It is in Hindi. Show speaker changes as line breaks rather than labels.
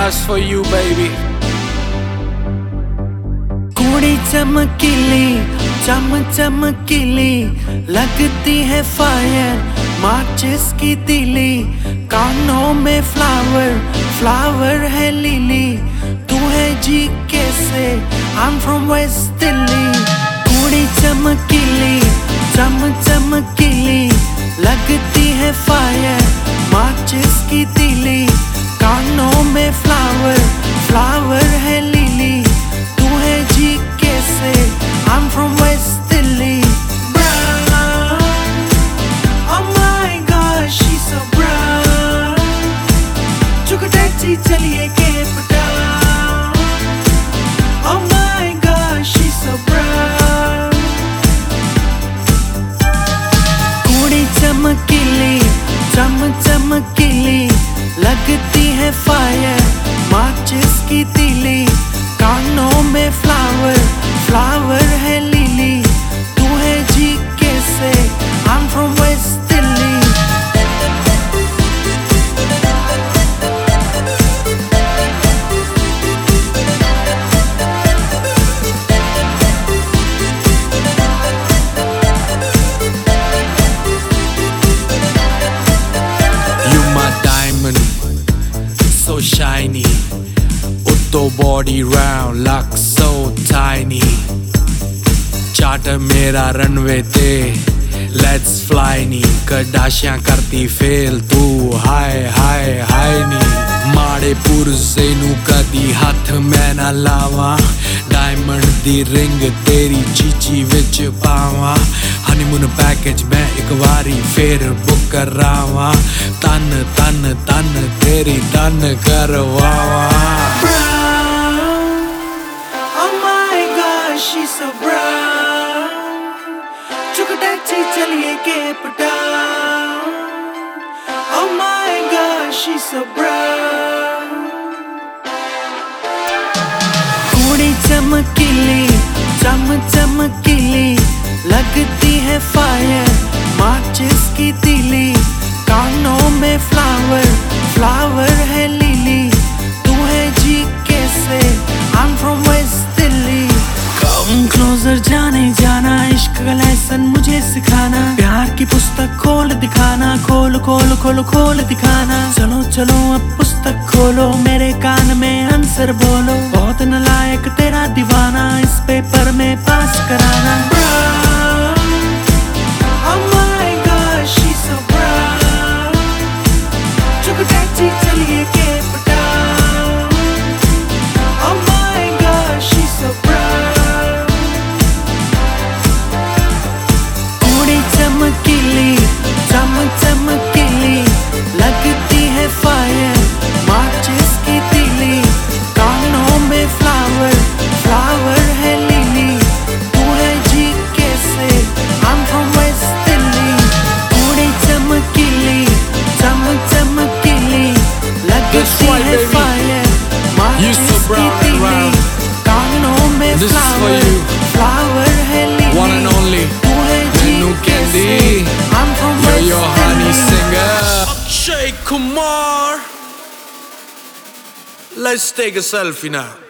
That's for you, baby.
कुड़ी चमकीली चम चमकीली लगती है फायर माचिस की तीली कानों में फ्लावर फ्लावर है लिली तू है जी कैसे I'm from West दिल्ली कुड़ी चमकीली चम चमकीली लगती है फायर माचिस की तीली कानों में फ्लावर फ्लावर है लिली तू है जी कैसे I'm from West Delhi brown oh my gosh she's so brown चुक टैक्सी चलिए Cape Town oh my gosh she's so brown कुड़ी चमकीली चम चमकीली लगती है फायर माचिस की तीली कानों में फ्लावर फ्लावर है लिली तू है जी कैसे I'm from West Delhi
You my diamond, so shiny. Utto body round, luck so tiny. Charter मेरा runway ते, let's fly नी. कडाशियां करती fail तू हाय हाय हाय नी. माड़े पुरसे नू कदी हथ मैं ना लावा. Diamond दी ring तेरी चीची विच पावा. Honeymoon package मैं एक वारी फिर बुक करावा. तन तन तन तेरी तन करवावा.
oh my gosh she's so brown चुक टैक्सी चलिए Cape Town oh my gosh she's so brown कुड़ी चमकीली चम चमकीली लगती है फायर माचिस की तीली कानों में फ्लावर फ्लावर है लिली तू है जी कैसे I'm from West Delhi Come closer जाने जाना इश्क का लेसन मुझे सिखाना प्यार की पुस्तक खोल दिखाना खोल खोल खोल खोल दिखाना चलो चलो अब पुस्तक खोलो मेरे कान में आंसर बोलो बहुत नालायक तेरा दीवाना इस पेपर में पास कराना oh my gosh she's so brown चुक टैक्सी चलिए Cape Town oh my gosh she's so brown कुड़ी चमकीली चम चमकीली लगती है फायर माचिस की तीली कानों में फ्लावर फ्लावर है लिली तू है जी कैसे I'm from West दिल्ली कुड़ी चमकीली चम चमकीली लगती है फायर माचिस की तीली कानों में फ्लावर फ्लावर है लिली
One and only
तू है जी
Menu
कैसे
Candy.
I'm from
You're
West
your honey
Delhi
singer. Akshay Kumar. Let's take a selfie now.